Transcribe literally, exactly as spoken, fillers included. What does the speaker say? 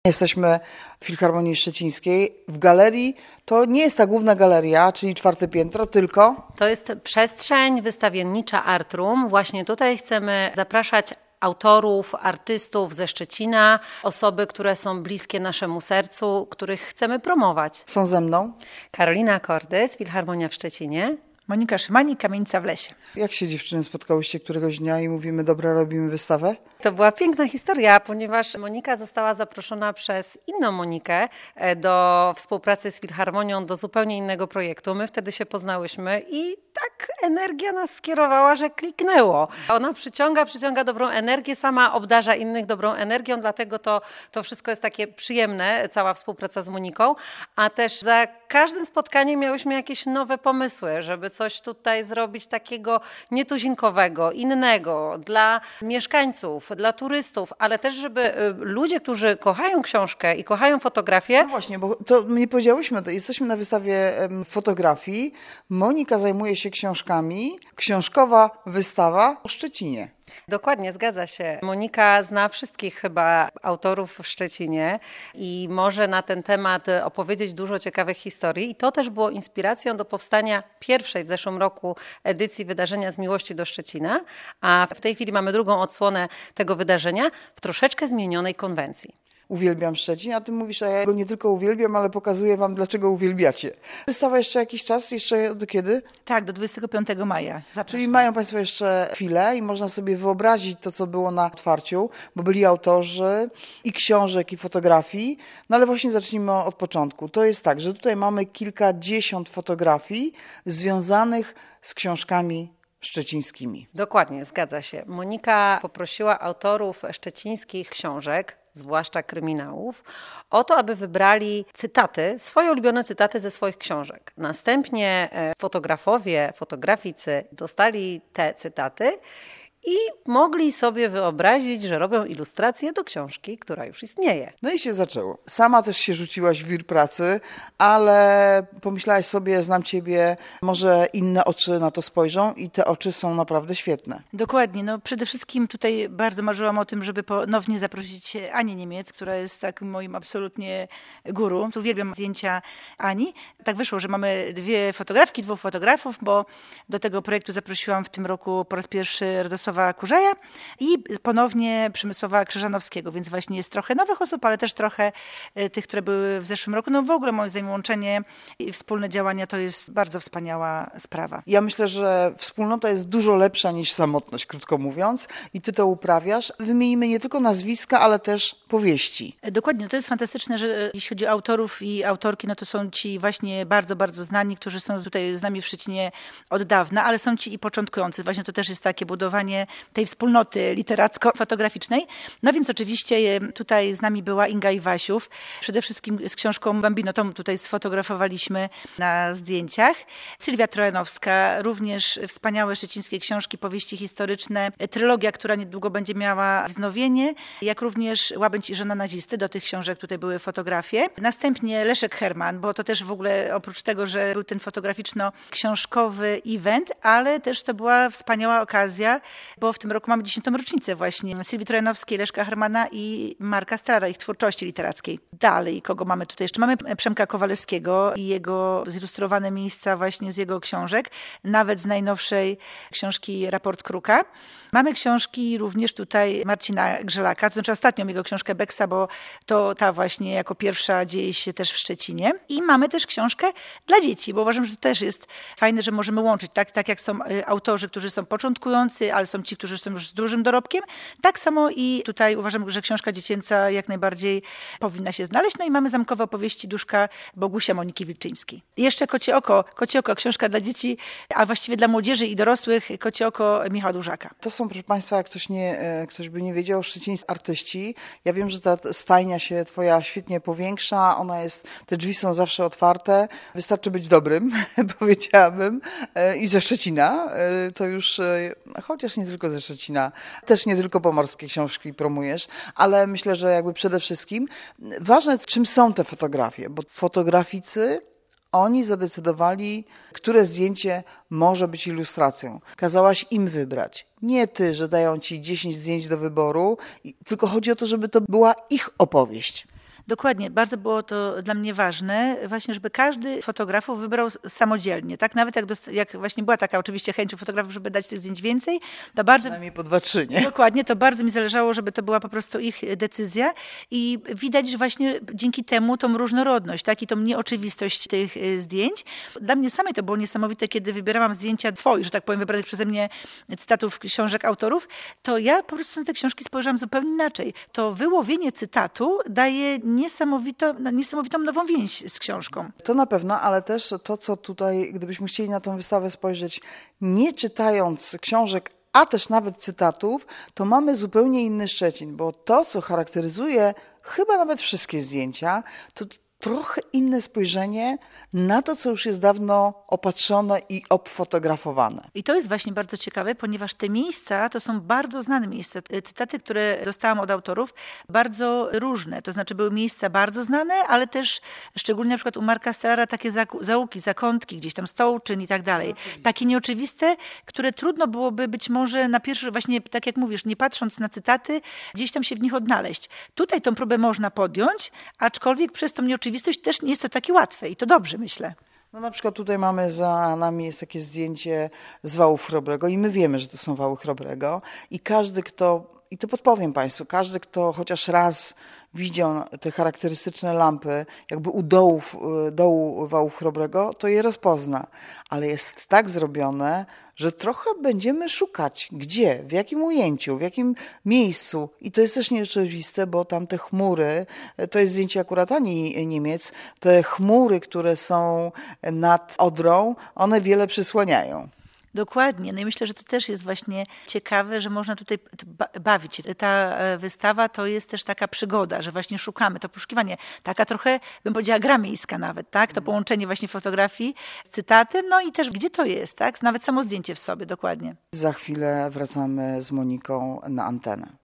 Jesteśmy w Filharmonii Szczecińskiej. W galerii to nie jest ta główna galeria, czyli czwarte piętro, tylko... To jest przestrzeń wystawiennicza Artrum. Właśnie tutaj chcemy zapraszać autorów, artystów ze Szczecina, osoby, które są bliskie naszemu sercu, których chcemy promować. Są ze mną Karolina Kordys, Filharmonia w Szczecinie. Monika Szymanik, Kamienica w lesie. Jak się dziewczyny spotkałyście któregoś dnia i mówimy, dobra, robimy wystawę? To była piękna historia, ponieważ Monika została zaproszona przez inną Monikę do współpracy z Filharmonią, do zupełnie innego projektu. My wtedy się poznałyśmy i tak energia nas skierowała, że kliknęło. Ona przyciąga, przyciąga dobrą energię, sama obdarza innych dobrą energią, dlatego to, to wszystko jest takie przyjemne, cała współpraca z Moniką, a też za każdym spotkaniem miałyśmy jakieś nowe pomysły, żeby coś tutaj zrobić takiego nietuzinkowego, innego dla mieszkańców, dla turystów, ale też, żeby ludzie, którzy kochają książkę i kochają fotografię... No właśnie, bo to nie powiedziałyśmy, to jesteśmy na wystawie fotografii. Monika zajmuje się książkami. Książkowa wystawa o Szczecinie. Dokładnie, zgadza się. Monika zna wszystkich chyba autorów w Szczecinie i może na ten temat opowiedzieć dużo ciekawych historii. I to też było inspiracją do powstania pierwszej w zeszłym roku edycji Wydarzenia z Miłości do Szczecina, a w tej chwili mamy drugą odsłonę tego wydarzenia w troszeczkę zmienionej konwencji. Uwielbiam Szczecin, a ty mówisz, a ja go nie tylko uwielbiam, ale pokazuję wam, dlaczego uwielbiacie. Wystawa jeszcze jakiś czas? Jeszcze do kiedy? Tak, do dwudziestego piątego maja. Zapraszam. Czyli mają państwo jeszcze chwilę i można sobie wyobrazić to, co było na otwarciu, bo byli autorzy i książek, i fotografii. No ale właśnie zacznijmy od początku. To jest tak, że tutaj mamy kilkadziesiąt fotografii związanych z książkami szczecińskimi. Dokładnie, zgadza się. Monika poprosiła autorów szczecińskich książek, zwłaszcza kryminałów, o to, aby wybrali cytaty, swoje ulubione cytaty ze swoich książek. Następnie fotografowie, fotograficy dostali te cytaty i mogli sobie wyobrazić, że robią ilustracje do książki, która już istnieje. No i się zaczęło. Sama też się rzuciłaś w wir pracy, ale pomyślałaś sobie, znam ciebie, może inne oczy na to spojrzą i te oczy są naprawdę świetne. Dokładnie. No przede wszystkim tutaj bardzo marzyłam o tym, żeby ponownie zaprosić Anię Niemiec, która jest takim moim absolutnie guru. Uwielbiam zdjęcia Ani. Tak wyszło, że mamy dwie fotografki, dwóch fotografów, bo do tego projektu zaprosiłam w tym roku po raz pierwszy Radosława Kurzeja i ponownie Przemysława Krzyżanowskiego, więc właśnie jest trochę nowych osób, ale też trochę tych, które były w zeszłym roku. No w ogóle moim zdaniem łączenie i wspólne działania to jest bardzo wspaniała sprawa. Ja myślę, że wspólnota jest dużo lepsza niż samotność, krótko mówiąc, i ty to uprawiasz. Wymienimy nie tylko nazwiska, ale też powieści. Dokładnie, to jest fantastyczne, że jeśli chodzi o autorów i autorki, no to są ci właśnie bardzo, bardzo znani, którzy są tutaj z nami w Szczecinie od dawna, ale są ci i początkujący. Właśnie to też jest takie budowanie tej wspólnoty literacko-fotograficznej. No więc oczywiście tutaj z nami była Inga Iwasiów, przede wszystkim z książką Bambino, tą tutaj sfotografowaliśmy na zdjęciach. Sylwia Trojanowska, również wspaniałe szczecińskie książki, powieści historyczne, trylogia, która niedługo będzie miała wznowienie, jak również Łabędź i żona nazisty, do tych książek tutaj były fotografie. Następnie Leszek Herman, bo to też w ogóle oprócz tego, że był ten fotograficzno-książkowy event, ale też to była wspaniała okazja, bo w tym roku mamy dziesiątą rocznicę właśnie Sylwii Trojanowskiej, Leszka Hermana i Marka Strara, ich twórczości literackiej. Dalej, kogo mamy tutaj jeszcze? Mamy Przemka Kowalewskiego i jego zilustrowane miejsca właśnie z jego książek, nawet z najnowszej książki Raport Kruka. Mamy książki również tutaj Marcina Grzelaka, to znaczy ostatnią jego książkę Beksa, bo to ta właśnie jako pierwsza dzieje się też w Szczecinie. I mamy też książkę dla dzieci, bo uważam, że to też jest fajne, że możemy łączyć, tak, tak jak są autorzy, którzy są początkujący, ale są ci, którzy są już z dużym dorobkiem. Tak samo i tutaj uważam, że książka dziecięca jak najbardziej powinna się znaleźć. No i mamy Zamkowe opowieści Duszka Bogusia Moniki Wilczyńskiej. I jeszcze Kocie oko, Kocie oko, książka dla dzieci, a właściwie dla młodzieży i dorosłych, Kocie oko Michała Dużaka. To są, proszę państwa, jak ktoś, nie, ktoś by nie wiedział, szczecińscy artyści. Ja wiem, że ta stajnia się twoja świetnie powiększa, ona jest, te drzwi są zawsze otwarte. Wystarczy być dobrym, powiedziałabym, i ze Szczecina. To już, chociaż nie tylko ze Szczecina, też nie tylko pomorskie książki promujesz, ale myślę, że jakby przede wszystkim ważne, czym są te fotografie, bo fotograficy, oni zadecydowali, które zdjęcie może być ilustracją. Kazałaś im wybrać. Nie ty, że dają ci dziesięć zdjęć do wyboru, tylko chodzi o to, żeby to była ich opowieść. Dokładnie, bardzo było to dla mnie ważne, właśnie, żeby każdy fotografów wybrał samodzielnie, tak? Nawet jak, dost- jak właśnie była taka oczywiście chęć u fotografów, żeby dać tych zdjęć więcej, to bardzo... Przynajmniej po dwa, trzy, nie? Dokładnie, to bardzo mi zależało, żeby to była po prostu ich decyzja i widać, że właśnie dzięki temu tą różnorodność, tak? I tą nieoczywistość tych y, zdjęć. Dla mnie samej to było niesamowite, kiedy wybierałam zdjęcia swoich, że tak powiem, wybranych przeze mnie cytatów książek autorów, to ja po prostu na te książki spojrzałam zupełnie inaczej. To wyłowienie cytatu daje niesamowito, niesamowitą nową więź z książką. To na pewno, ale też to, co tutaj, gdybyśmy chcieli na tą wystawę spojrzeć, nie czytając książek, a też nawet cytatów, to mamy zupełnie inny Szczecin, bo to, co charakteryzuje chyba nawet wszystkie zdjęcia, to trochę inne spojrzenie na to, co już jest dawno opatrzone i obfotografowane. I to jest właśnie bardzo ciekawe, ponieważ te miejsca to są bardzo znane miejsca. Cytaty, które dostałam od autorów, bardzo różne. To znaczy były miejsca bardzo znane, ale też szczególnie na przykład u Marka Stellara takie zaułki, zakątki, gdzieś tam Stołczyn i tak dalej. Takie nieoczywiste, które trudno byłoby być może na pierwszy, właśnie tak jak mówisz, nie patrząc na cytaty, gdzieś tam się w nich odnaleźć. Tutaj tą próbę można podjąć, aczkolwiek przez tą nieoczywistość też nie jest to takie łatwe i to dobrze, myślę. No na przykład tutaj mamy za nami jest takie zdjęcie z wału Chrobrego i my wiemy, że to są wały Chrobrego i każdy, kto, i to podpowiem Państwu, każdy, kto chociaż raz widział te charakterystyczne lampy jakby u dołów, dołu wału Chrobrego, to je rozpozna. Ale jest tak zrobione, że trochę będziemy szukać, gdzie, w jakim ujęciu, w jakim miejscu. I to jest też nieoczywiste, bo tam te chmury, to jest zdjęcie akurat Ani Niemiec, te chmury, które są nad Odrą, one wiele przysłaniają. Dokładnie. No i myślę, że to też jest właśnie ciekawe, że można tutaj bawić się. Ta wystawa to jest też taka przygoda, że właśnie szukamy, to poszukiwanie, taka trochę, bym powiedziała, gra miejska nawet, tak? To połączenie właśnie fotografii z cytatem, no i też gdzie to jest, tak? Nawet samo zdjęcie w sobie, dokładnie. Za chwilę wracamy z Moniką na antenę.